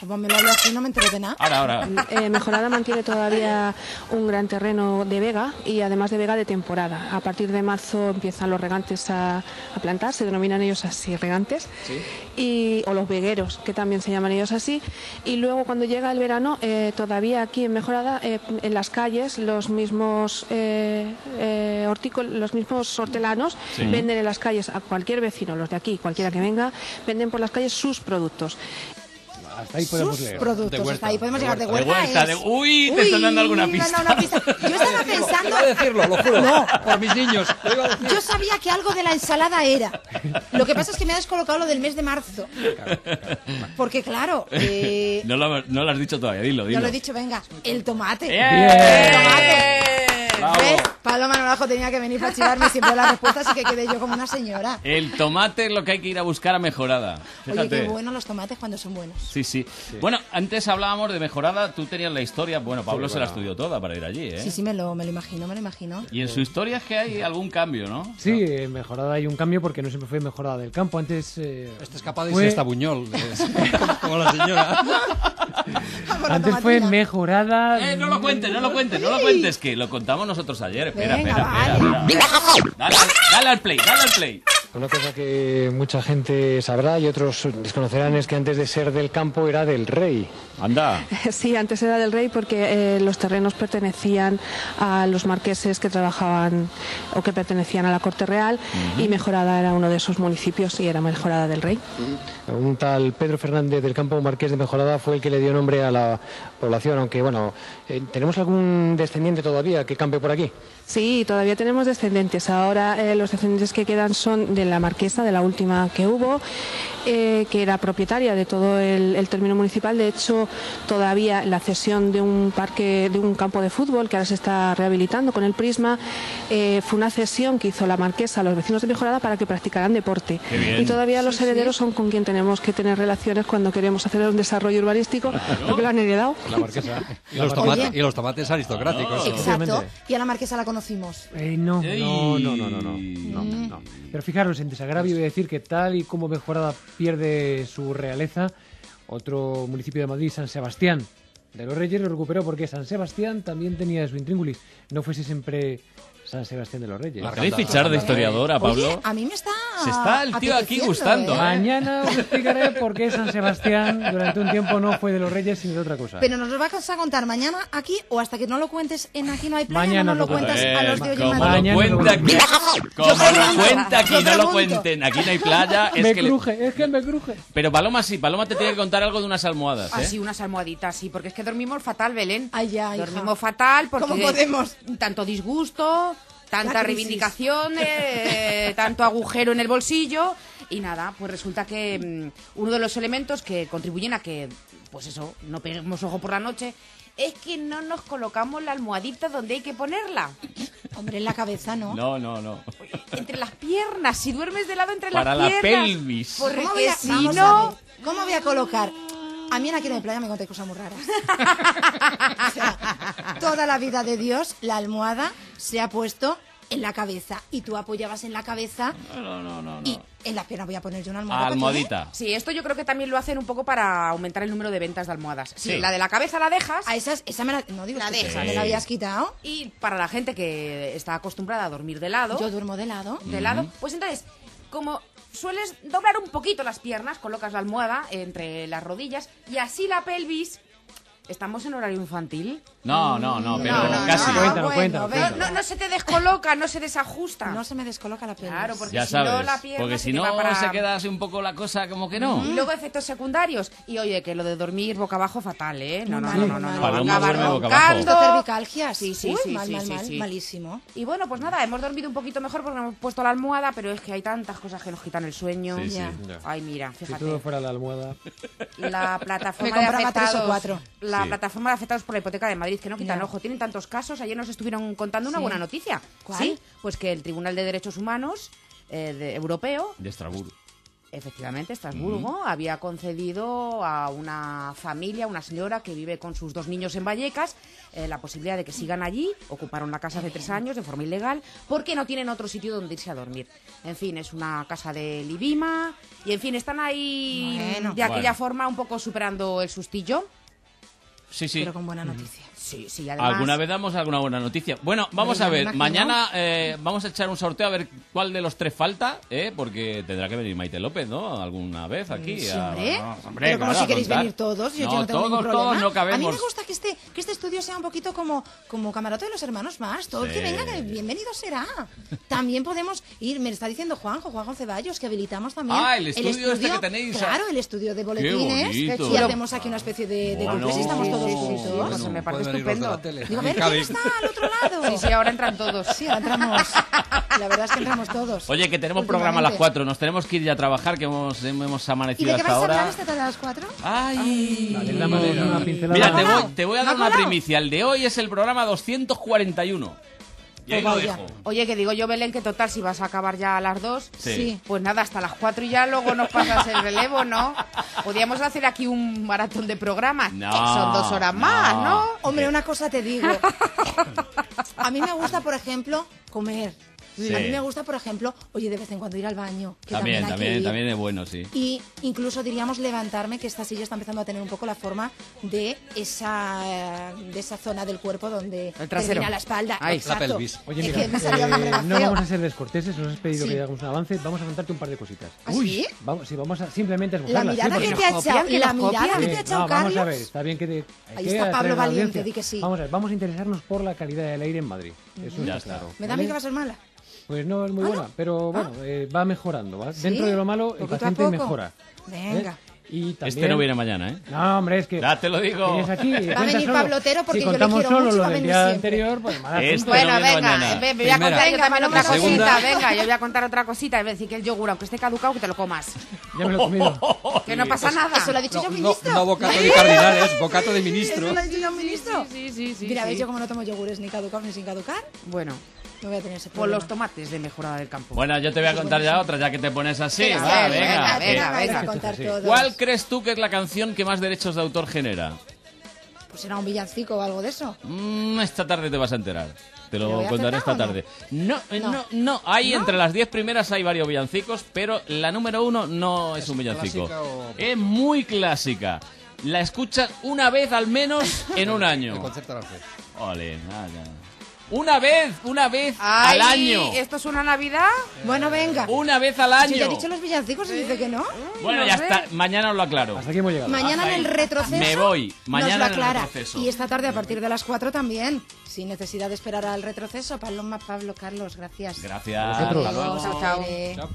Pues me lo hablo así, no me entero de nada. Ahora. Mejorada mantiene todavía un gran terreno de vega y además de vega de temporada. A partir de marzo empiezan los regantes a plantar, se denominan ellos así, regantes, o los vegueros, que también se llaman ellos así. Y luego cuando llega el verano, todavía aquí en Mejorada, en las calles, los mismos los mismos hortelanos venden en las calles a cualquier vecino, los de aquí, cualquiera que venga, venden por las calles sus productos. Hasta ahí podemos leer. Productos, hasta ahí podemos llegar. De huerta huerta es... Uy, te están dando alguna pista. Una pista. Yo estaba pensando... Iba a decirlo, lo juro. No. Por mis niños. Lo iba a decir. Yo sabía que algo de la ensalada era. Lo que pasa es que me ha descolocado lo del mes de marzo. Porque claro... No lo has dicho todavía, dilo. No lo he dicho, venga. El tomate. ¡Bien! El tomate. Bravo. ¿Ves? Paloma Naranjo tenía que venir para chivarme siempre las respuestas y que quedé yo como una señora. El tomate es lo que hay que ir a buscar a Mejorada. Fíjate. Oye, qué buenos los tomates cuando son buenos. Sí. Bueno, antes hablábamos de Mejorada, tú tenías la historia, bueno, Pablo se la estudió toda para ir allí, ¿eh? Sí, me lo imagino. Y en su historia es que hay algún cambio, ¿no? Sí, en Mejorada hay un cambio porque no siempre fue Mejorada del Campo. Antes... Este es capaz de irse hasta Buñol, como la señora. Antes fue Mejorada... No lo cuentes, que lo contamos nosotros ayer. Espera. Dale al play. Una cosa que mucha gente sabrá y otros desconocerán es que antes de ser del campo era del rey. Anda. Sí, antes era del rey porque los terrenos pertenecían a los marqueses que trabajaban o que pertenecían a la corte real y Mejorada era uno de esos municipios y era Mejorada del rey. Un tal Pedro Fernández del Campo, marqués de Mejorada, fue el que le dio nombre a la población, aunque bueno, ¿tenemos algún descendiente todavía que campe por aquí? Sí, todavía tenemos descendientes. Ahora los descendientes que quedan son de la marquesa, de la última que hubo, que era propietaria de todo el término municipal. De hecho, todavía la cesión de un parque, de un campo de fútbol que ahora se está rehabilitando con el Prisma, fue una cesión que hizo la marquesa a los vecinos de Mejorada para que practicaran deporte. Y todavía los herederos son con quien tenemos que tener relaciones cuando queremos hacer un desarrollo urbanístico, porque lo han heredado. La marquesa. Y los tomates aristocráticos. Exacto. Y a la marquesa la conocimos. No. Pero fijaros, en desagravio voy a decir que tal y como Mejorada pierde su realeza, otro municipio de Madrid, San Sebastián de los Reyes, lo recuperó porque San Sebastián también tenía su intríngulis. No fuese siempre San Sebastián de los Reyes. ¿Queréis fichar de historiadora, Pablo? Oye, a mí me está... Se está el tío aquí gustando. Mañana os explicaré por qué San Sebastián durante un tiempo no fue de los Reyes sino de otra cosa. Pero nos lo vas a contar mañana aquí o hasta que no lo cuentes en Aquí no hay playa. Mañana no nos lo cuentas a los de Oye Como Madrid. lo cuenta aquí, no lo cuenten. Aquí no hay playa. Es que me cruje. Pero Paloma sí, Paloma te tiene que contar algo de unas almohadas, ¿eh? Sí, unas almohaditas, sí, porque es que dormimos fatal, Belén. Ay, ya, hija. Dormimos fatal porque... ¿Cómo podemos? Tanto disgusto... Tanta reivindicación, tanto agujero en el bolsillo y nada, pues resulta que uno de los elementos que contribuyen a que, pues eso, no peguemos ojo por la noche, es que no nos colocamos la almohadita donde hay que ponerla. Hombre, en la cabeza, ¿no? No. Entre las piernas, si duermes de lado entre Para las la piernas. pelvis. Porque si vamos no... a ver, ¿cómo voy a colocar? A mí en Aquí no hay playa me contáis cosas muy raras. O sea, toda la vida de Dios, la almohada se ha puesto en la cabeza y tú apoyabas en la cabeza. No. Y en las piernas voy a poner yo una almohada. Almohadita. Sí, esto yo creo que también lo hacen un poco para aumentar el número de ventas de almohadas. Sí. La de la cabeza la dejas. A esa me la... No digo la que dejas. me la habías quitado. Y para la gente que está acostumbrada a dormir de lado... Yo duermo de lado. De lado. Pues entonces, como sueles doblar un poquito las piernas, colocas la almohada entre las rodillas y así la pelvis... ¿Estamos en horario infantil? No, pero casi. No se te descoloca, no se desajusta. No se me descoloca la pelvis. Claro, porque ya si sabes, no la pierna porque si no se queda así un poco la cosa como que no. Y luego efectos secundarios. Y oye, que lo de dormir boca abajo fatal, ¿eh? No. Paloma duerme boca abajo. Cervicalgias. Sí. Malísimo. Y bueno, pues nada, hemos dormido un poquito mejor porque hemos puesto la almohada, pero es que hay tantas cosas que nos quitan el sueño. Sí. Ay, mira, fíjate. Si todo fuera la almohada. La plataforma Me de compraba 3 o afectados. 4. La plataforma de afectados por la hipoteca de Madrid, que no quitan ojo, tienen tantos casos. Ayer nos estuvieron contando una buena noticia. ¿Cuál? Sí, pues que el Tribunal de Derechos Humanos europeo de Estrasburgo. Efectivamente, Estrasburgo había concedido a una familia, una señora que vive con sus 2 niños en Vallecas, la posibilidad de que sigan allí. Ocuparon la casa hace 3 años de forma ilegal porque no tienen otro sitio donde irse a dormir. En fin, es una casa de Libima y, en fin, están ahí de aquella forma un poco superando el sustillo. Sí, sí. Pero con buena noticia. Sí, sí, además... ¿Alguna vez damos alguna buena noticia? Bueno, vamos a ver, mañana vamos a echar un sorteo a ver cuál de los 3 falta, porque tendrá que venir Maite López, ¿no? Alguna vez aquí. Sí, hombre. Hombre, pero como claro, si queréis contar. venir todos, yo No, no tengo ningún todos problema. no cabemos. A mí me gusta que este estudio sea un poquito como camarote de los hermanos más. Todo el que venga, que bienvenido será. También podemos ir, me está diciendo Juanjo Ceballos, que habilitamos también el estudio este que tenéis. Claro, el estudio de boletines. Y hacemos aquí una especie de cursos y estamos todos juntos. Pues me parece estupendo. Digo, a ver, ¿quién está al otro lado? Sí, ahora entran todos. Sí, ahora entramos. La verdad es que entramos todos. Oye, que tenemos programa a las 4, nos tenemos que ir ya a trabajar, que hemos ¿Y amanecido de qué hasta vais a hablar ahora. esta tarde a las 4? ¡Ay! Damos una pincelada. Mira, te voy a dar una primicia. El de hoy es el programa 241. Y ahí lo dejo. Oye, que digo yo, Belén, que total, si vas a acabar ya a las 2, Sí. pues nada, hasta las 4 y ya luego nos pasas el relevo, ¿no? Podríamos hacer aquí un maratón de programas. No, que son 2 horas más, ¿no? Hombre, una cosa te digo. A mí me gusta, por ejemplo, comer. Sí. A mí me gusta, por ejemplo, oye, de vez en cuando ir al baño. Que También hay que ir. es bueno, sí. Y incluso diríamos levantarme, que esta silla está empezando a tener un poco la forma de esa zona del cuerpo donde El trasero. termina la espalda. Ahí, Exacto. la pelvis. Oye, Es mira, que me salía un nombre más no feo. vamos a ser descorteses, nos has pedido Sí. que hagamos un avance, vamos a contarte un par de cositas. ¿Ah, sí? Vamos a simplemente La esbojarlas. mirada ¿sí? que Porque- te ha echado, que la nos mirada copian. que te ha echado no, vamos Carlos. a ver, está bien que te... Ahí que está Pablo atraer a la Valiente, audiencia. di que sí. Vamos a ver, vamos a interesarnos por la calidad del aire en Madrid. Eso Ya está está. claro. Me da a mí que va a ser mala. Pues no es muy buena, pero bueno, va mejorando. ¿va? ¿Sí? Dentro de lo malo, el Poquito a paciente poco. mejora. Venga. Y también... Este no viene mañana, ¿eh? No, hombre, es que... Ya te lo digo. Tienes aquí, Va a cuenta venir solo. Pablo Otero porque si yo le contamos quiero solo mucho y lo va a del venir día siempre. anterior, pues mala Este punto. Bueno, no viene venga, mañana. voy a contar yo Venga, también otra Manolo, cosita. segunda. Venga, yo voy a contar otra cosita. Es decir, que el yogur, aunque esté caducado, que te lo comas. Ya me lo he comido. Que no pasa nada. Eso lo ha dicho yo, No, ministro. no bocato de cardinales, bocato de ministro. Eso lo ha dicho yo, ministro. Sí. Mira, ¿veis yo como no tomo yogures ni caducados ni sin caducar? Bueno, No voy a tener ese por problema. los tomates de mejorada del campo. Bueno, yo te voy a contar ya otra, ya que te pones así. Venga, Va, venga, venga. vais venga. a contar todos. ¿Cuál crees tú que es la canción que más derechos de autor genera? Pues será un villancico o algo de eso. Esta tarde te vas a enterar. Te ¿Lo lo voy a contaré esta acertar o no? tarde. No. No. Hay entre las 10 primeras hay varios villancicos, pero la número 1 no es un villancico. clásica o- Es muy clásica. La escuchas una vez al menos en un El año. concepto de la fe. Ole, nada. Una vez Ay, al año. ¿esto es una Navidad? Bueno, venga. Una vez al Si año. te he dicho los villancicos y dice que no. Bueno, no ya sé. está. Mañana os lo aclaro. Hasta aquí hemos llegado. Mañana en el retroceso Me voy. Mañana nos en lo el aclara. retroceso. Y esta tarde a partir de las 4 también. Sin necesidad de esperar al retroceso. Pablo, Carlos, gracias. Gracias. Vosotros. Hasta luego. Chao, Chao. chao.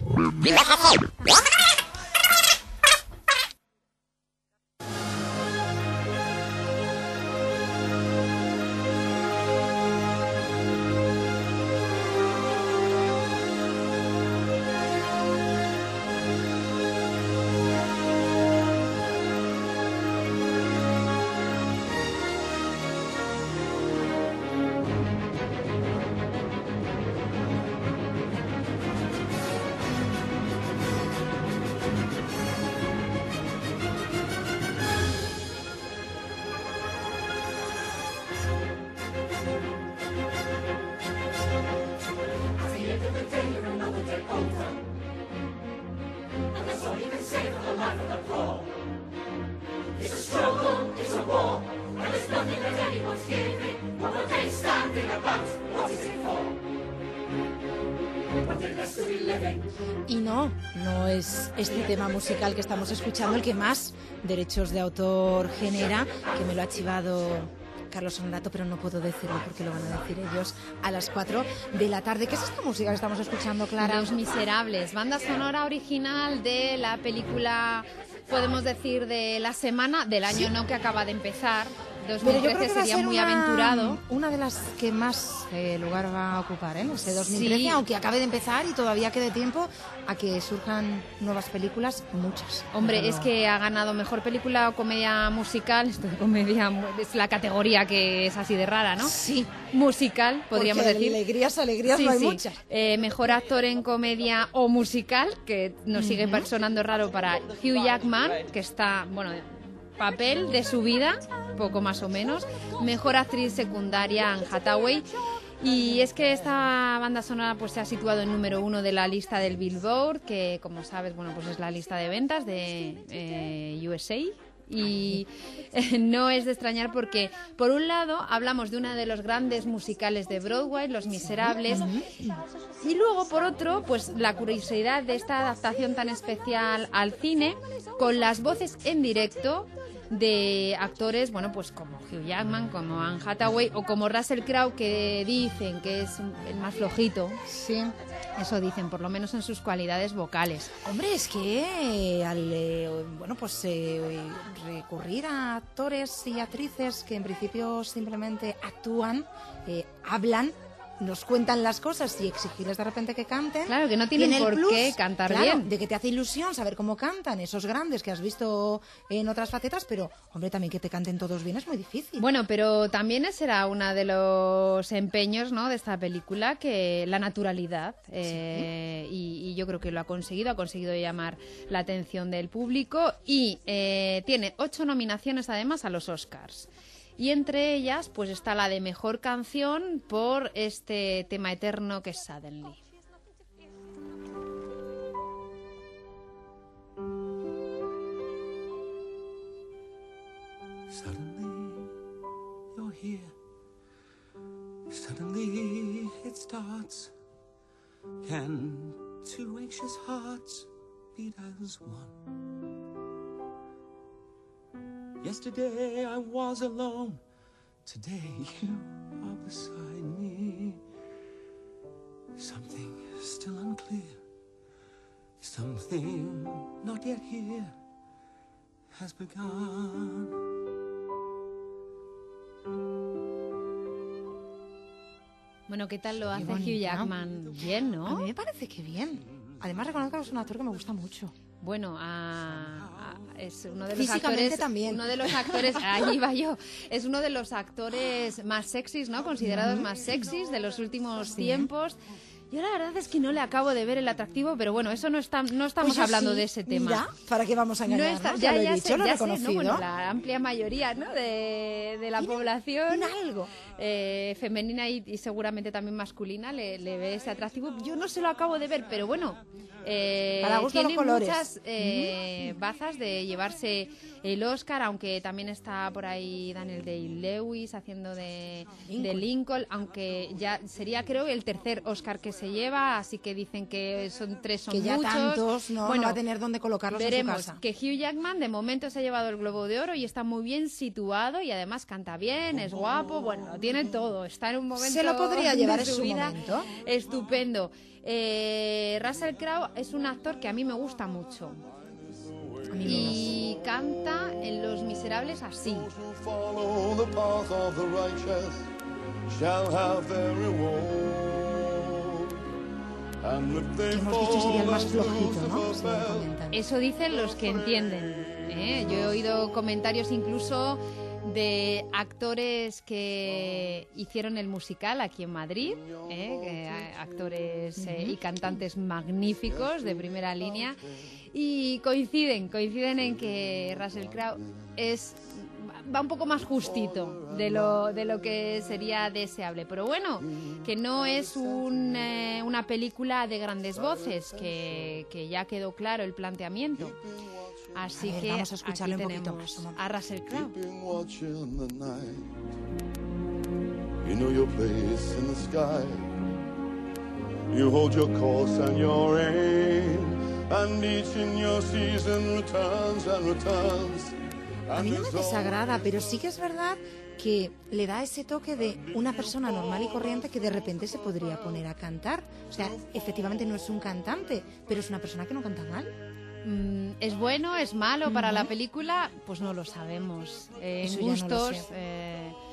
Y no es este tema musical que estamos escuchando el que más derechos de autor genera, que me lo ha chivado Carlos Honorato, pero no puedo decirlo porque lo van a decir ellos a las 4 de la tarde. ¿Qué es esta música que estamos escuchando, Clara? Los Miserables, banda sonora original de la película, podemos decir, de la semana, del año no que acaba de empezar. Pero yo creo 2013 que va a sería ser muy aventurado. una de las que más lugar va a ocupar en ese 2013, Sí. aunque acabe de empezar y todavía quede tiempo a que surjan nuevas películas, muchas. Hombre, Pero- es que ha ganado mejor película o comedia musical. Esto de comedia es la categoría ya que es así de rara, ¿no? Sí. Musical, podríamos Porque decir. alegrías Sí, no hay sí. muchas. Mejor actor en comedia o musical, que nos sigue sonando raro para Hugh Jackman, que está, bueno, papel de su vida, poco más o menos. Mejor actriz secundaria, Anne Hathaway. Y es que esta banda sonora pues se ha situado en número 1 de la lista del Billboard, que como sabes, bueno, pues es la lista de ventas de USA. Y no es de extrañar porque, por un lado, hablamos de uno de los grandes musicales de Broadway, Los Miserables, y luego, por otro, pues la curiosidad de esta adaptación tan especial al cine, con las voces en directo de actores, bueno, pues como Hugh Jackman, como Anne Hathaway o como Russell Crowe, que dicen que es el más flojito. Sí. Eso dicen, por lo menos en sus cualidades vocales. Hombre, es que al recurrir a actores y actrices que en principio simplemente actúan, hablan, nos cuentan las cosas y exigirles de repente que canten. Claro, que no tienen tiene el por plus, qué cantar claro, bien. de que te hace ilusión saber cómo cantan esos grandes que has visto en otras facetas, pero, hombre, también que te canten todos bien es muy difícil. Bueno, pero también ese era uno de los empeños, ¿no?, de esta película, que la naturalidad. Y yo creo que lo ha conseguido llamar la atención del público y tiene 8 nominaciones además a los Oscars. Y entre ellas, pues está la de Mejor Canción por este tema eterno que es Suddenly. Suddenly you're here. Suddenly it starts. Can two anxious hearts beat as one? Yesterday I was alone. Today you are beside me. Something still unclear. Something not yet here has begun. Bueno, ¿qué tal lo hace bonito. Hugh Jackman? Bien, ¿no? A mí me parece que bien. Además, reconozco que es un actor que me gusta mucho. Bueno, es uno de los Físicamente actores, también. uno de los actores, ahí va yo, es uno de los actores más sexys, ¿no? Considerados más sexys de los últimos tiempos. Yo la verdad es que no le acabo de ver el atractivo, pero bueno, eso no estamos Pues yo hablando sí. de ese tema. Mira, ¿para qué vamos a engañarnos? No está, ya lo he ya dicho, sé, lo he ya sé, reconocido. ¿no? Bueno, la amplia mayoría, ¿no?, de la población algo femenina y seguramente también masculina le ve ese atractivo. Yo no se lo acabo de ver, pero bueno, para gusto tiene los colores. muchas bazas de llevarse el Oscar, aunque también está por ahí Daniel Day-Lewis haciendo de Lincoln, aunque ya sería, creo, el tercer Oscar que se lleva, así que dicen que son 3, son que ya muchos. tantos no va a tener dónde colocarlos veremos en su casa. que Hugh Jackman de momento se ha llevado el Globo de Oro y está muy bien situado y además canta bien, es guapo, bueno, lo tiene todo, está en un momento Se lo podría llevar de en su su vida momento. estupendo. Russell Crowe es un actor que a mí me gusta mucho y canta en Los Miserables así. Follow the path of the righteous shall have their reward. And if they Hemos dicho sería el más fall as flojito, ¿no? Lucifer fell, Eso dicen los que entienden, ¿eh? Yo he oído comentarios incluso de actores que hicieron el musical aquí en Madrid, actores y cantantes magníficos de primera línea, y coinciden en que Russell Crowe va un poco más justito de lo que sería deseable, pero bueno, que no es una película de grandes voces, que ya quedó claro el planteamiento. Así que vamos a escucharle aquí un poquito tenemos más, a Russell Crowe. keeping watch in the night. You know your place in the sky. You hold your course and your aim, and each in your season returns and returns. A mí no me desagrada, pero sí que es verdad que le da ese toque de una persona normal y corriente que de repente se podría poner a cantar. O sea, efectivamente no es un cantante, pero es una persona que no canta mal. ¿Es bueno, es malo para la película? Pues no lo sabemos. En Eso ya no lo gustos sé.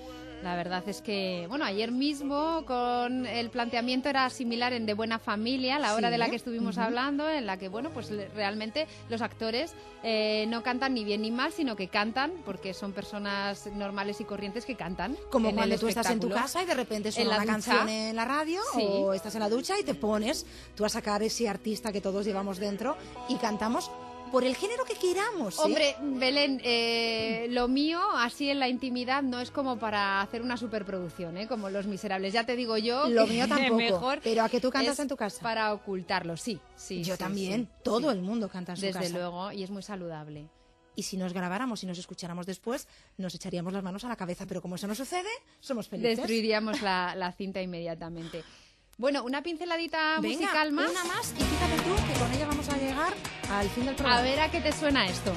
La verdad es que, bueno, ayer mismo con el planteamiento era similar en De Buena Familia, la hora de la que estuvimos hablando, en la que, bueno, pues realmente los actores no cantan ni bien ni mal, sino que cantan porque son personas normales y corrientes que cantan. Como cuando tú estás en tu casa y de repente suena una canción en la radio o estás en la ducha y te pones tú a sacar ese artista que todos llevamos dentro y cantamos por el género que queramos. Hombre, Belén, lo mío, así en la intimidad, no es como para hacer una superproducción, como Los Miserables. Ya te digo yo. Lo que mío tampoco. Mejor pero ¿a qué tú cantas en tu casa? Para ocultarlo, sí. Yo también. Todo el mundo canta en su casa. Desde luego, y es muy saludable. Y si nos grabáramos y nos escucháramos después, nos echaríamos las manos a la cabeza. Pero como eso no sucede, somos felices. Destruiríamos la cinta inmediatamente. Bueno, una pinceladita musical más. Una más, y fíjate tú que con ella vamos a llegar al fin del programa. A ver a qué te suena esto.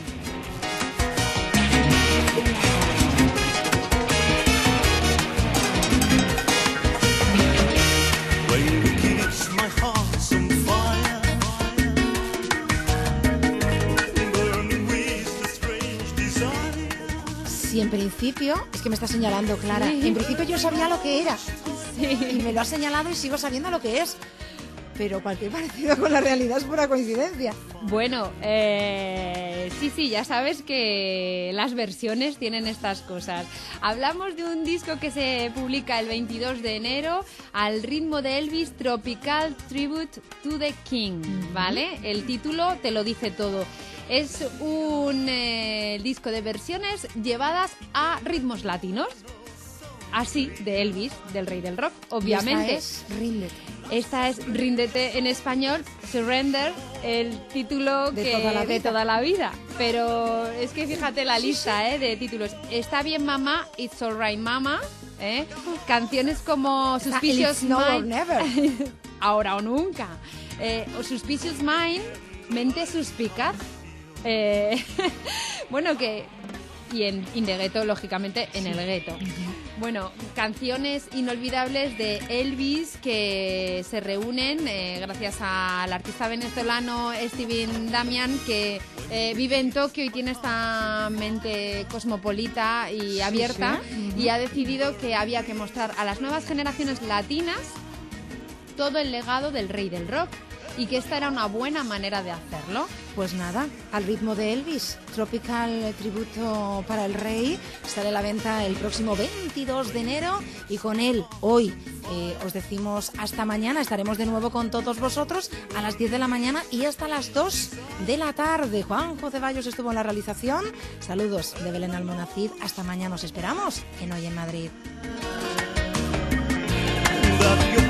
Sí, en principio, es que me está señalando Clara, en principio yo sabía lo que era. Y me lo ha señalado y sigo sabiendo lo que es. Pero cualquier parecido con la realidad es pura coincidencia. Bueno, sí, ya sabes que las versiones tienen estas cosas. Hablamos de un disco que se publica el 22 de enero al ritmo de Elvis, Tropical Tribute to the King, ¿vale? El título te lo dice todo. Es un disco de versiones llevadas a ritmos latinos. Así, de Elvis, del rey del rock, obviamente. Y esta es Ríndete. Esta es Ríndete en español, Surrender, el título de toda la vida. Pero es que fíjate la lista de títulos. Está bien mamá, It's Alright Mama, canciones como Suspicious Mind, Never. Ahora o nunca, o Suspicious Mind, Mente Suspicaz. Bueno, que... Y en In the Ghetto, lógicamente, en el gueto. Bueno, canciones inolvidables de Elvis que se reúnen gracias al artista venezolano Steven Damian, que vive en Tokio y tiene esta mente cosmopolita y abierta, y ha decidido que había que mostrar a las nuevas generaciones latinas todo el legado del rey del rock y que esta era una buena manera de hacerlo. Pues nada, al ritmo de Elvis, Tropical Tributo para el Rey, sale a la venta el próximo 22 de enero y con él hoy os decimos hasta mañana. Estaremos de nuevo con todos vosotros a las 10 de la mañana y hasta las 2 de la tarde. Juanjo Ceballos estuvo en la realización. Saludos de Belén Almonacid. Hasta mañana os esperamos en Hoy en Madrid.